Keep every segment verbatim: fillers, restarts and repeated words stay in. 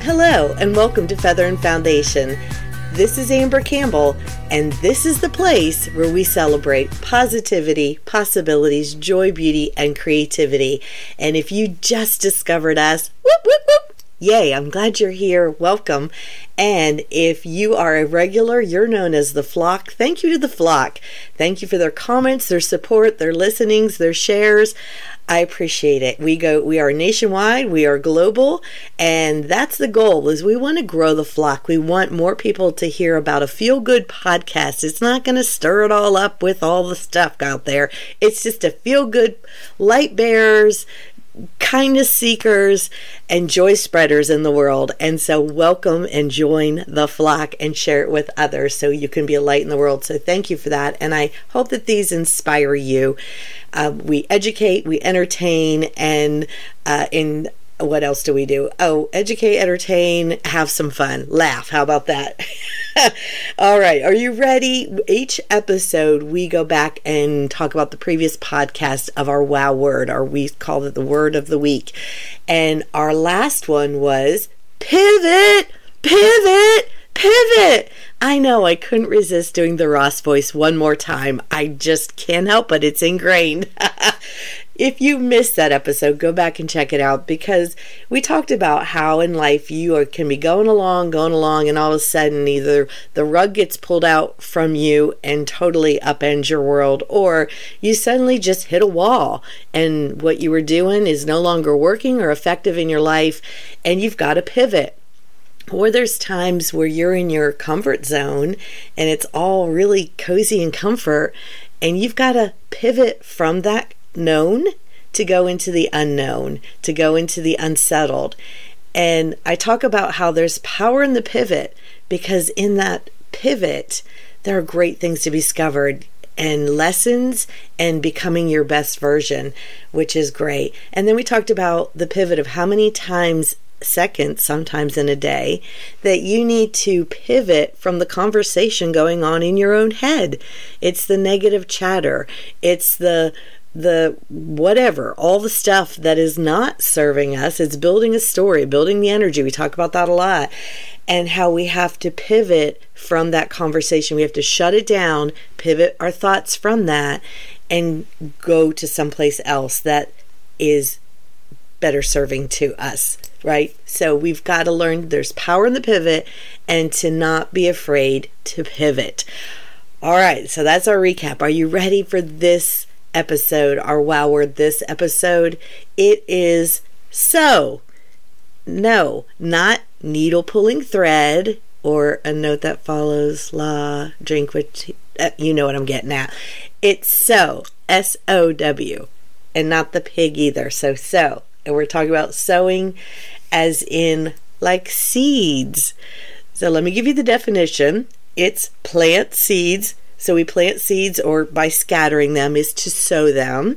Hello, and welcome to Feather and Foundation. This is Amber Campbell, and this is the place where we celebrate positivity, possibilities, joy, beauty, and creativity. And if you just discovered us, whoop, whoop, whoop, yay, I'm glad you're here. Welcome. And if you are a regular, you're known as the flock. Thank you to the flock. Thank you for their comments, their support, their listenings, their shares. I appreciate it. We go, we are nationwide, we are global, and that's the goal, is we want to grow the flock. We want more people to hear about a feel-good podcast. It's not going to stir it all up with all the stuff out there. It's just a feel-good, light bearers, kindness seekers, and joy spreaders in the world. And so welcome and join the flock and share it with others so you can be a light in the world. So thank you for that. And I hope that these inspire you. Uh, we educate, we entertain, and uh, in what else do we do? Oh, educate, entertain, have some fun, laugh. How about that? All right. Are you ready? Each episode, we go back and talk about the previous podcast of our wow word, or we call it the word of the week. And our last one was pivot, pivot, pivot. I know, I couldn't resist doing the Ross voice one more time. I just can't help it. It's ingrained. If you missed that episode, go back and check it out, because we talked about how in life you are, can be going along, going along, and all of a sudden either the rug gets pulled out from you and totally upends your world, or you suddenly just hit a wall and what you were doing is no longer working or effective in your life, and you've got to pivot. Or there's times where you're in your comfort zone and it's all really cozy and comfort, and you've got to pivot from that known to go into the unknown, to go into the unsettled. And I talk about how there's power in the pivot, because in that pivot there are great things to be discovered and lessons and becoming your best version, which is great. And then we talked about the pivot of how many times seconds, sometimes in a day, that you need to pivot from the conversation going on in your own head. It's the negative chatter. It's the the whatever, all the stuff that is not serving us. It's building a story, building the energy. We talk about that a lot, and how we have to pivot from that conversation. We have to shut it down, pivot our thoughts from that, and go to someplace else that is better serving to us, right? So we've got to learn there's power in the pivot, and to not be afraid to pivot. All right, so that's our recap. Are you ready for this episode, our wow word this episode? It is so. No, not needle pulling thread, or a note that follows, la, drink with, uh, you know what I'm getting at. It's so, S O W, and not the pig either. So, so. And we're talking about sowing as in like seeds. So let me give you the definition. It's plant seeds. So we plant seeds, or by scattering them is to sow them,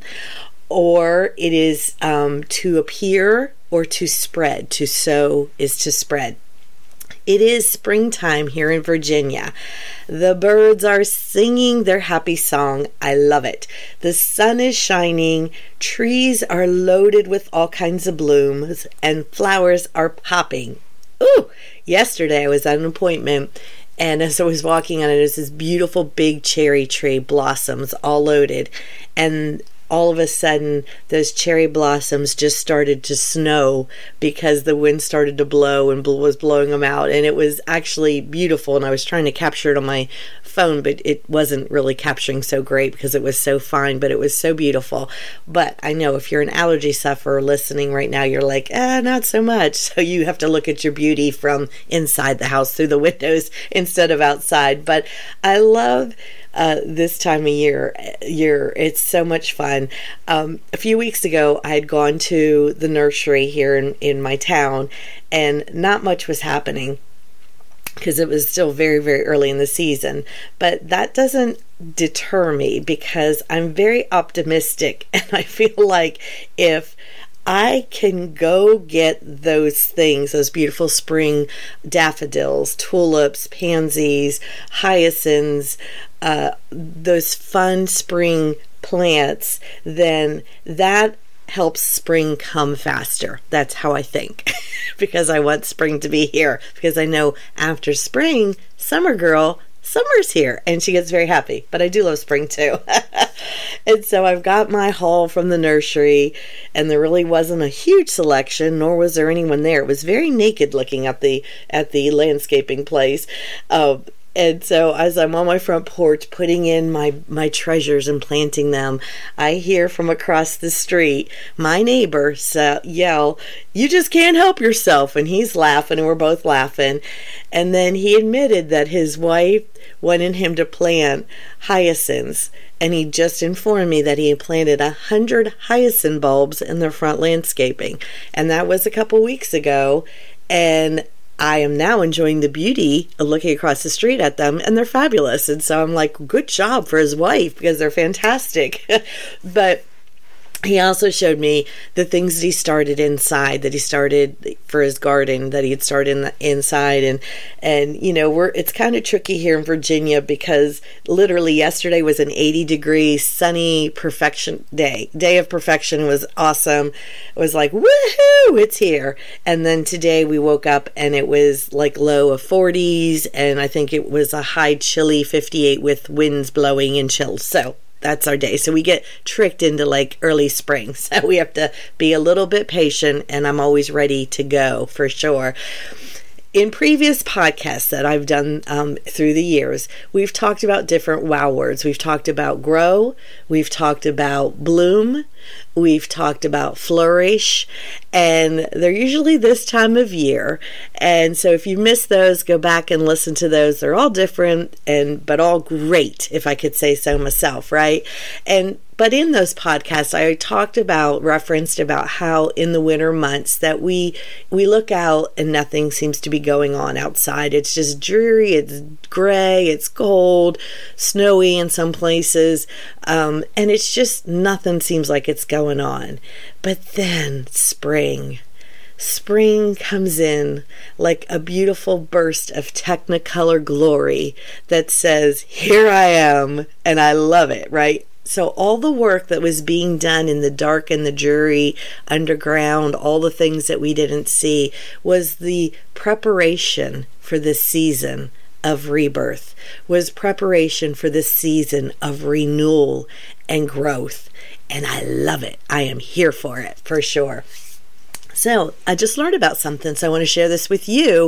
or it is um, to appear or to spread. To sow is to spread. It is springtime here in Virginia. The birds are singing their happy song. I love it. The sun is shining. Trees are loaded with all kinds of blooms, and flowers are popping. Ooh! Yesterday I was at an appointment, and as I was walking on it, there's this beautiful big cherry tree, blossoms all loaded. And all of a sudden, those cherry blossoms just started to snow because the wind started to blow and was blowing them out. And it was actually beautiful. And I was trying to capture it on my phone, but it wasn't really capturing so great because it was so fine, but it was so beautiful. But I know if you're an allergy sufferer listening right now, you're like, ah, not so much. So you have to look at your beauty from inside the house through the windows instead of outside. But I love Uh, this time of year, year, it's so much fun. Um, a few weeks ago, I had gone to the nursery here in, in my town, and not much was happening because it was still very, very early in the season. But that doesn't deter me, because I'm very optimistic, and I feel like if I can go get those things, those beautiful spring daffodils, tulips, pansies, hyacinths, uh, those fun spring plants, then that helps spring come faster. That's how I think. because I want spring to be here, because I know after spring, summer girl, summer's here, and she gets very happy. But I do love spring too. And so I've got my haul from the nursery, and there really wasn't a huge selection, nor was there anyone there. It was very naked looking at the at the landscaping place. Uh, And so as I'm on my front porch putting in my, my treasures and planting them, I hear from across the street my neighbor so, yell, "You just can't help yourself." And he's laughing, and we're both laughing. And then he admitted that his wife wanted him to plant hyacinths. And he just informed me that he had planted a hundred hyacinth bulbs in their front landscaping. And that was a couple weeks ago. And I am now enjoying the beauty of looking across the street at them, and they're fabulous. And so I'm like, good job for his wife, because they're fantastic. But he also showed me the things that he started inside, that he started for his garden, that he had started in the, inside. And, and, you know, we're, it's kind of tricky here in Virginia, because literally yesterday was an eighty degree sunny perfection day, day of perfection. It was awesome. It was like, woohoo, it's here. And then today we woke up and it was like low of forties. And I think it was a high chilly fifty-eight with winds blowing and chills. So that's our day. So we get tricked into like early spring. So we have to be a little bit patient, and I'm always ready to go for sure. In previous podcasts that I've done um, through the years, we've talked about different wow words. We've talked about grow, we've talked about bloom, we've talked about flourish, and they're usually this time of year. And so if you missed those, go back and listen to those. They're all different, and but all great, if I could say so myself, right? And But in those podcasts, I talked about, referenced about how in the winter months that we we look out and nothing seems to be going on outside. It's just dreary, it's gray, it's cold, snowy in some places, um, and it's just nothing seems like it's going on. But then spring. Spring comes in like a beautiful burst of technicolor glory that says, "Here I am," and I love it, right? So all the work that was being done in the dark and the dreary underground, all the things that we didn't see, was the preparation for this season of rebirth, was preparation for this season of renewal and growth. And I love it. I am here for it, for sure. So I just learned about something, so I want to share this with you.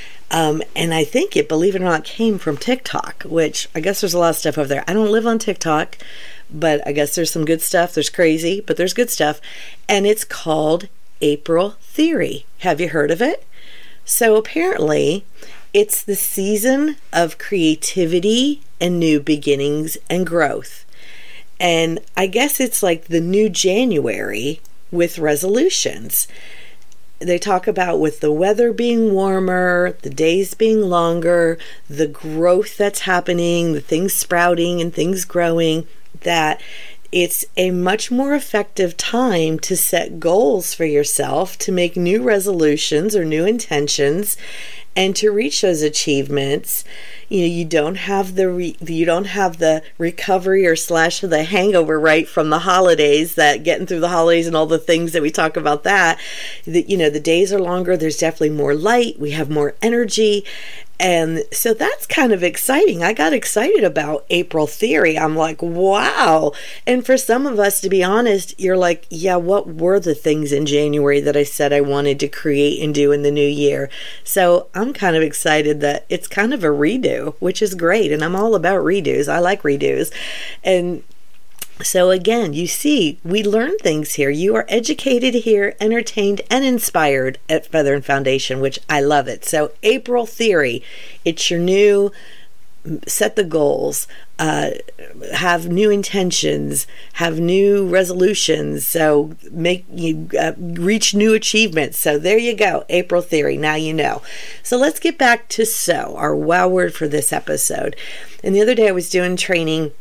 Um, and I think it, believe it or not, came from TikTok, which I guess there's a lot of stuff over there. I don't live on TikTok, but I guess there's some good stuff. There's crazy, but there's good stuff. And it's called April Theory. Have you heard of it? So apparently, it's the season of creativity and new beginnings and growth. And I guess it's like the new January with resolutions. They talk about with the weather being warmer, the days being longer, the growth that's happening, the things sprouting and things growing, that it's a much more effective time to set goals for yourself, to make new resolutions or new intentions, and to reach those achievements. You know, you don't have the re- you don't have the recovery or slash the hangover, right, from the holidays, that getting through the holidays and all the things that we talk about, that, that you know, the days are longer, there's definitely more light, we have more energy. And so that's kind of exciting. I got excited about April Theory. I'm like, wow. And for some of us, to be honest, you're like, yeah, what were the things in January that I said I wanted to create and do in the new year? So I'm kind of excited that it's kind of a redo, which is great. And I'm all about redos. I like redos. And so again, you see, we learn things here. You are educated here, entertained, and inspired at Feather and Foundation, which I love it. So April Theory, it's your new, set the goals, uh, have new intentions, have new resolutions, so make you uh, reach new achievements. So there you go, April Theory, now you know. So let's get back to so, our wow word for this episode. And the other day I was doing training,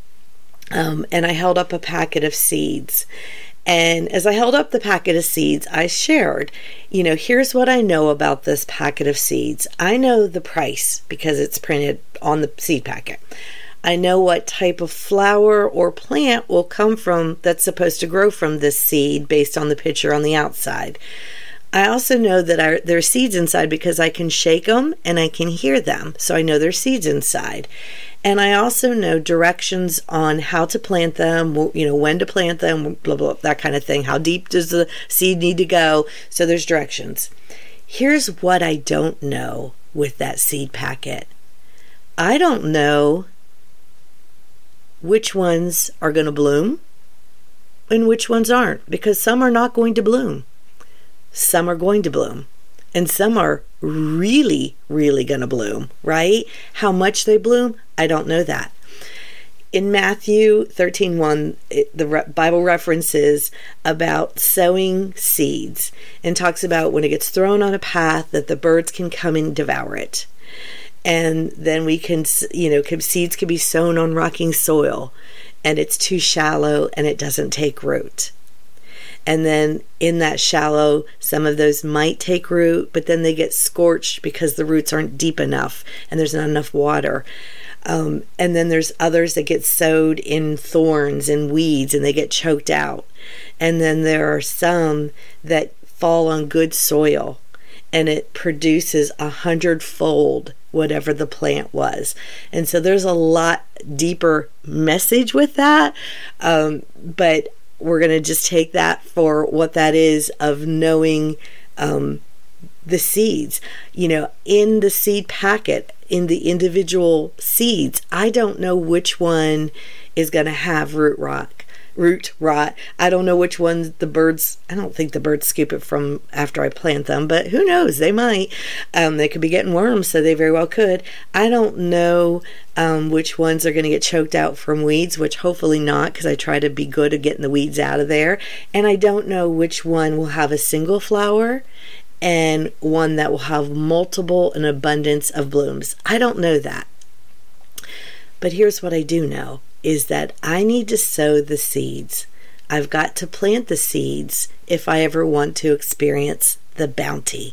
Um, and I held up a packet of seeds. And as I held up the packet of seeds, I shared, you know, here's what I know about this packet of seeds. I know the price because it's printed on the seed packet. I know what type of flower or plant will come from, that's supposed to grow from this seed based on the picture on the outside. I also know that I, there are seeds inside because I can shake them and I can hear them. So I know there's seeds inside. And I also know directions on how to plant them, you know, when to plant them, blah, blah, that kind of thing. How deep does the seed need to go? So there's directions. Here's what I don't know with that seed packet. I don't know which ones are going to bloom and which ones aren't, because some are not going to bloom. Some are going to bloom, and some are really, really going to bloom, right? How much they bloom, I don't know that. In Matthew thirteen one, it, the re- Bible references about sowing seeds and talks about when it gets thrown on a path that the birds can come and devour it. And then we can, you know, seeds can be sown on rocking soil and it's too shallow and it doesn't take root. And then in that shallow, some of those might take root, but then they get scorched because the roots aren't deep enough and there's not enough water. Um, and then there's others that get sowed in thorns and weeds and they get choked out. And then there are some that fall on good soil and it produces a hundredfold whatever the plant was. And so there's a lot deeper message with that. Um, but we're going to just take that for what that is, of knowing um, the seeds. You know, in the seed packet, in the individual seeds, I don't know which one is going to have root rot. Root rot. I don't know which ones the birds, I don't think the birds scoop it from after I plant them, but who knows? They might. Um, they could be getting worms, so they very well could. I don't know um, which ones are going to get choked out from weeds, which hopefully not, because I try to be good at getting the weeds out of there. And I don't know which one will have a single flower and one that will have multiple and abundance of blooms. I don't know that. But here's what I do know, is that I need to sow the seeds. I've got to plant the seeds if I ever want to experience the bounty.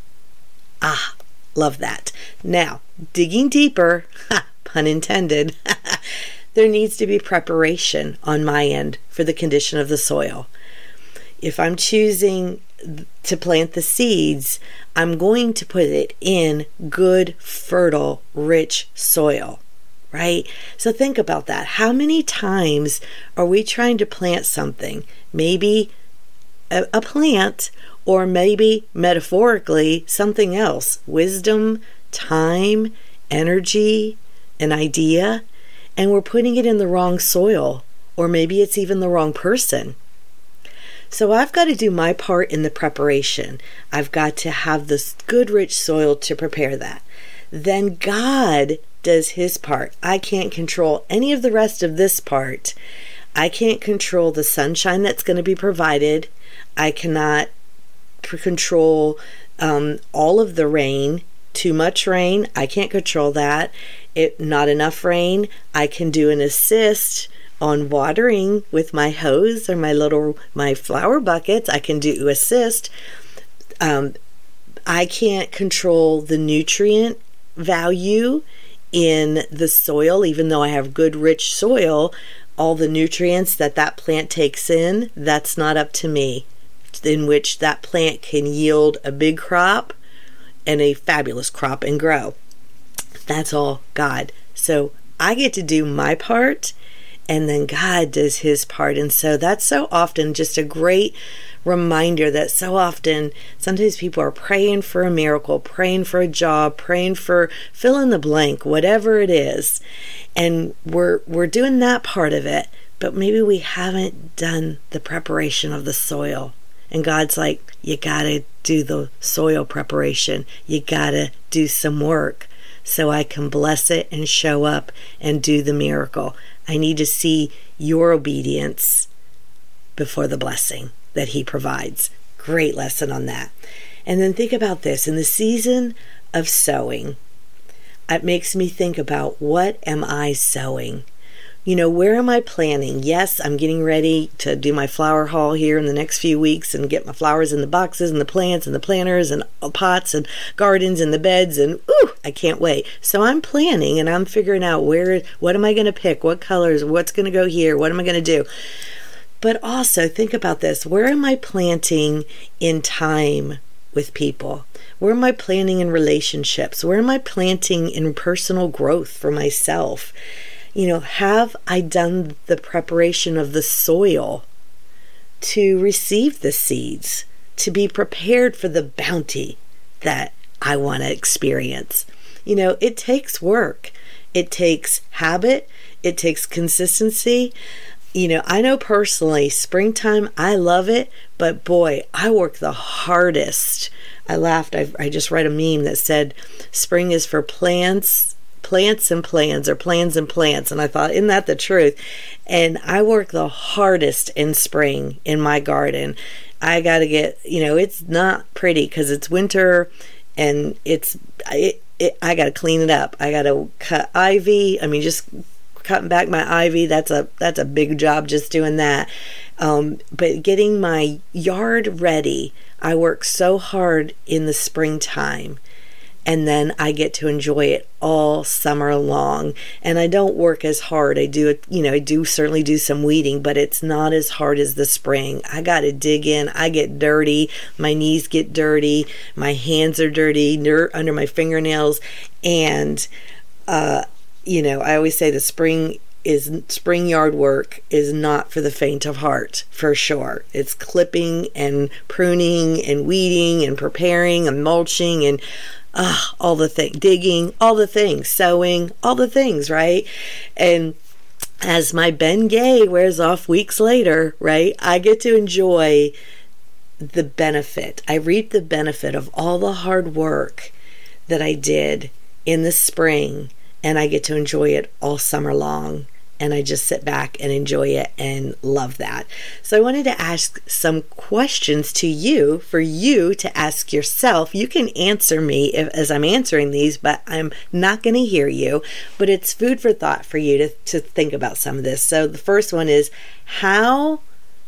Ah, love that. Now, digging deeper, ha, pun intended, there needs to be preparation on my end for the condition of the soil. If I'm choosing to plant the seeds, I'm going to put it in good, fertile, rich soil. Right? So think about that. How many times are we trying to plant something? Maybe a, a plant, or maybe metaphorically something else. Wisdom, time, energy, an idea, and we're putting it in the wrong soil, or maybe it's even the wrong person. So I've got to do my part in the preparation. I've got to have this good, rich soil to prepare that. Then God does his part. I can't control any of the rest of this part. I can't control the sunshine that's going to be provided. I cannot p- control um, all of the rain. Too much rain, I can't control that. It not enough rain, I can do an assist on watering with my hose or my little my flower buckets. I can do assist. Um, I can't control the nutrient value in the soil, even though I have good rich soil. All the nutrients that that plant takes in, that's not up to me, in which that plant can yield a big crop and a fabulous crop and grow. That's all God. So I get to do my part, and then God does his part. And so that's so often just a great reminder that so often, sometimes people are praying for a miracle, praying for a job, praying for fill in the blank, whatever it is. And we're we're doing that part of it, but maybe we haven't done the preparation of the soil. And God's like, you gotta do the soil preparation. You gotta do some work so I can bless it and show up and do the miracle. I need to see your obedience before the blessing that he provides. Great lesson on that. And then think about this. In the season of sowing, it makes me think about, what am I sowing? You know, where am I planting? Yes, I'm getting ready to do my flower haul here in the next few weeks and get my flowers in the boxes and the plants and the planters and pots and gardens and the beds, and ooh, I can't wait. So I'm planning and I'm figuring out where, what am I going to pick? What colors? What's going to go here? What am I going to do? But also think about this. Where am I planting in time with people? Where am I planting in relationships? Where am I planting in personal growth for myself? You know, have I done the preparation of the soil to receive the seeds, to be prepared for the bounty that I want to experience? You know, it takes work. It takes habit. It takes consistency. You know, I know personally, springtime, I love it, but boy, I work the hardest. I laughed. I, I just read a meme that said, spring is for plants, plants and plans, or plans and plants. And I thought, isn't that the truth? And I work the hardest in spring in my garden. I got to get, you know, it's not pretty because it's winter and it's, it, it, I got to clean it up. I got to cut ivy. I mean, just cutting back my ivy, that's a that's a big job just doing that. Um, but getting my yard ready, I work so hard in the springtime, and then I get to enjoy it all summer long. And I don't work as hard. I do, you know, I do certainly do some weeding, but it's not as hard as the spring. I got to dig in. I get dirty. My knees get dirty. My hands are dirty, dirt under my fingernails, and uh, you know, I always say the spring is spring yard work is not for the faint of heart, for sure. It's clipping and pruning and weeding and preparing and mulching and uh, all the things, digging, all the things, sewing, all the things, right? And as my Ben Gay wears off weeks later, right, I get to enjoy the benefit. I reap the benefit of all the hard work that I did in the spring, and I get to enjoy it all summer long. And I just sit back and enjoy it and love that. So I wanted to ask some questions to you, for you to ask yourself. You can answer me if, as I'm answering these, but I'm not going to hear you. But it's food for thought for you to, to think about some of this. So the first one is, how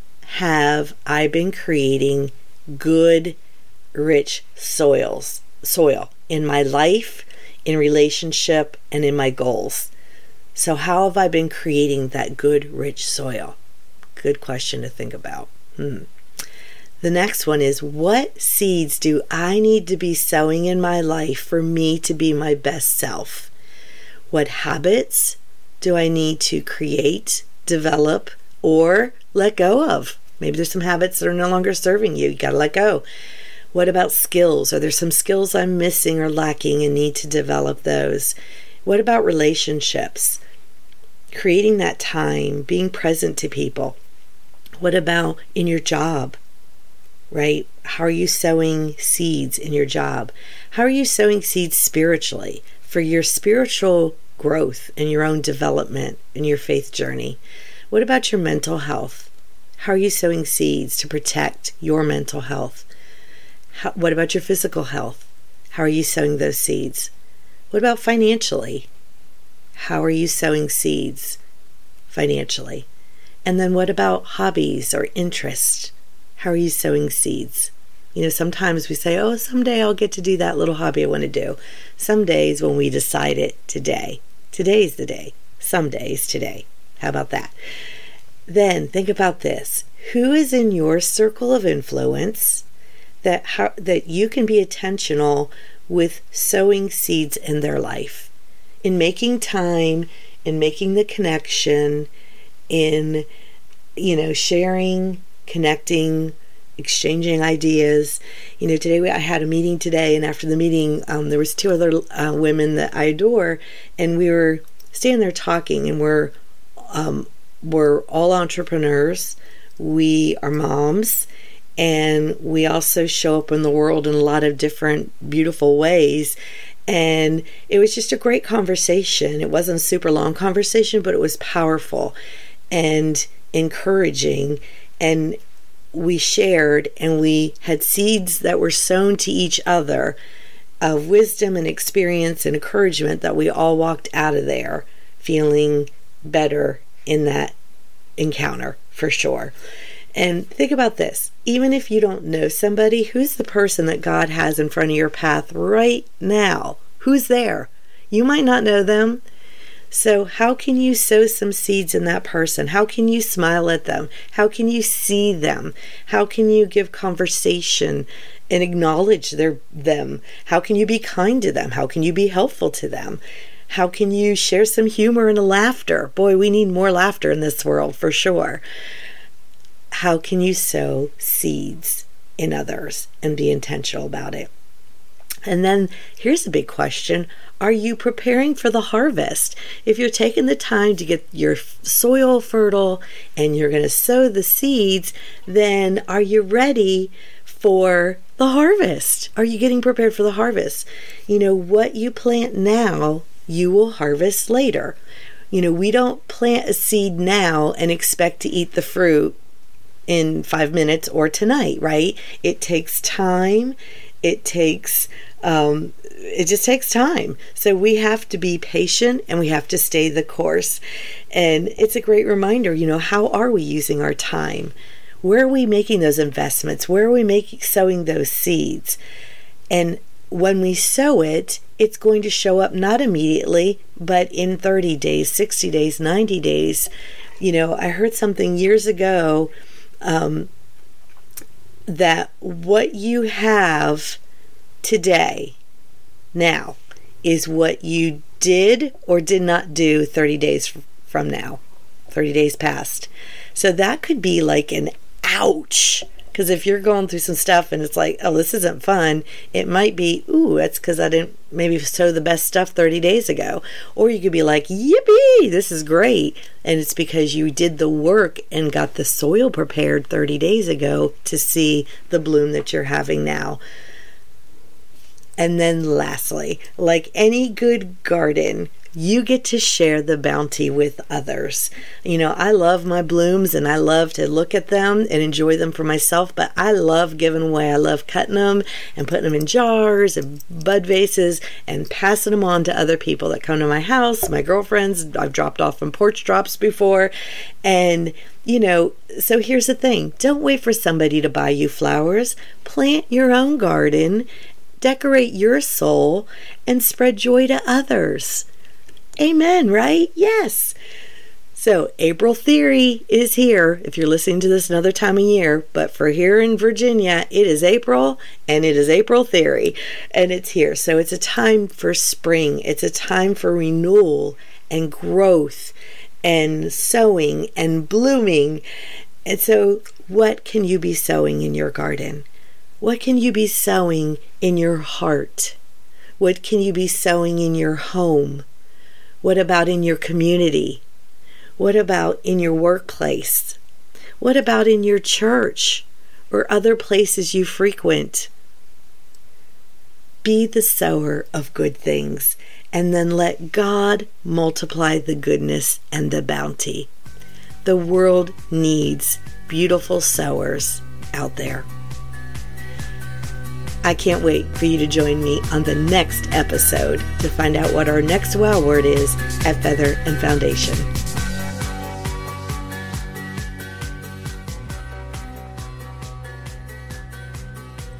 have I been creating good, rich soils, soil in my life, in relationship, and in my goals? So how have I been creating that good, rich soil? Good question to think about. Hmm. The next one is, what seeds do I need to be sowing in my life for me to be my best self? What habits do I need to create, develop, or let go of? Maybe there's some habits that are no longer serving you. You got to let go. What about skills? Are there some skills I'm missing or lacking and need to develop those? What about relationships? Creating that time, being present to people. What about in your job, right? How are you sowing seeds in your job? How are you sowing seeds spiritually for your spiritual growth and your own development in your faith journey? What about your mental health? How are you sowing seeds to protect your mental health? How, what about your physical health? How are you sowing those seeds? What about financially? How are you sowing seeds financially? And then what about hobbies or interests? How are you sowing seeds? You know, sometimes we say, oh, someday I'll get to do that little hobby I want to do. Some days when we decide it today. Today's the day. Some days today. How about that? Then think about this. Who is in your circle of influence that how, that you can be intentional with sowing seeds in their life, in making time, in making the connection, in, you know, sharing, connecting, exchanging ideas. You know, today we, I had a meeting today, and after the meeting, um, there was two other uh, women that I adore, and we were standing there talking, and we're um, we're all entrepreneurs. We are moms. And we also show up in the world in a lot of different beautiful ways. And it was just a great conversation. It wasn't a super long conversation, but it was powerful and encouraging. And we shared, and we had seeds that were sown to each other of wisdom and experience and encouragement, that we all walked out of there feeling better in that encounter, for sure. And think about this. Even if you don't know somebody, who's the person that God has in front of your path right now? Who's there? You might not know them. So how can you sow some seeds in that person? How can you smile at them? How can you see them? How can you give conversation and acknowledge their them? How can you be kind to them? How can you be helpful to them? How can you share some humor and a laughter? Boy, we need more laughter in this world for sure. How can you sow seeds in others and be intentional about it? And then here's a big question. Are you preparing for the harvest? If you're taking the time to get your soil fertile and you're going to sow the seeds, then are you ready for the harvest? Are you getting prepared for the harvest? You know, what you plant now, you will harvest later. You know, we don't plant a seed now and expect to eat the fruit in five minutes or tonight, right? It takes time. It takes, um, it just takes time. So we have to be patient and we have to stay the course. And it's a great reminder, you know, how are we using our time? Where are we making those investments? Where are we making, sowing those seeds? And when we sow it, it's going to show up not immediately, but in thirty days, sixty days, ninety days. You know, I heard something years ago, um, that what you have today, now, is what you did or did not do thirty days from now, thirty days past. So that could be like an ouch. Because if you're going through some stuff and it's like, oh, this isn't fun, it might be, ooh, that's because I didn't maybe sow the best stuff thirty days ago. Or you could be like, yippee, this is great. And it's because you did the work and got the soil prepared thirty days ago to see the bloom that you're having now. And then lastly, like any good garden, you get to share the bounty with others. You know, I love my blooms and I love to look at them and enjoy them for myself, but I love giving away. I love cutting them and putting them in jars and bud vases and passing them on to other people that come to my house, my girlfriends. I've dropped off from porch drops before. And, you know, so here's the thing. Don't wait for somebody to buy you flowers. Plant your own garden, decorate your soul, and spread joy to others. Amen, right? Yes. So April Theory is here if you're listening to this another time of year, but for here in Virginia, it is April and it is April Theory and it's here. So it's a time for spring. It's a time for renewal and growth and sowing and blooming. And so what can you be sowing in your garden? What can you be sowing in your heart? What can you be sowing in your home? What about in your community? What about in your workplace? What about in your church or other places you frequent? Be the sower of good things and then let God multiply the goodness and the bounty. The world needs beautiful sowers out there. I can't wait for you to join me on the next episode to find out what our next wow word is at Feather and Foundation.